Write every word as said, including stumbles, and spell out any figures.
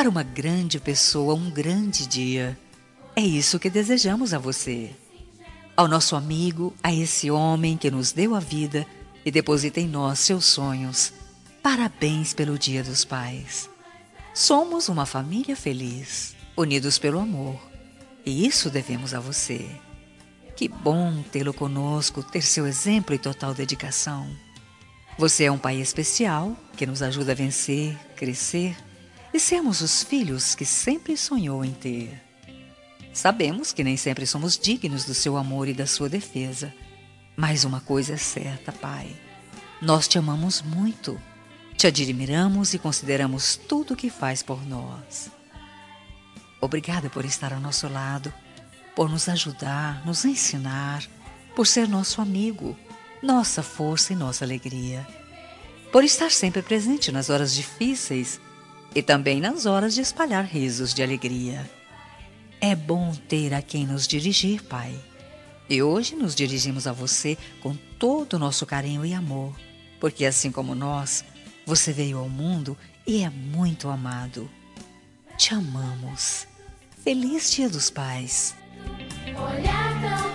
para uma grande pessoa um grande dia. É isso que desejamos a você. Ao nosso amigo, a esse homem que nos deu a vida e deposita em nós seus sonhos. Parabéns pelo Dia dos Pais. Somos uma família feliz, unidos pelo amor. E isso devemos a você. Que bom tê-lo conosco, ter seu exemplo e total dedicação. Você é um pai especial que nos ajuda a vencer, crescer e sermos os filhos que sempre sonhou em ter. Sabemos que nem sempre somos dignos do seu amor e da sua defesa. Mas uma coisa é certa, pai. Nós te amamos muito. Te admiramos e consideramos tudo o que faz por nós. Obrigada por estar ao nosso lado, por nos ajudar, nos ensinar, por ser nosso amigo, nossa força e nossa alegria. Por estar sempre presente nas horas difíceis e também nas horas de espalhar risos de alegria. É bom ter a quem nos dirigir, pai. E hoje nos dirigimos a você com todo o nosso carinho e amor, porque assim como nós, você veio ao mundo e é muito amado. Te amamos. Feliz Dia dos Pais. Olhar tão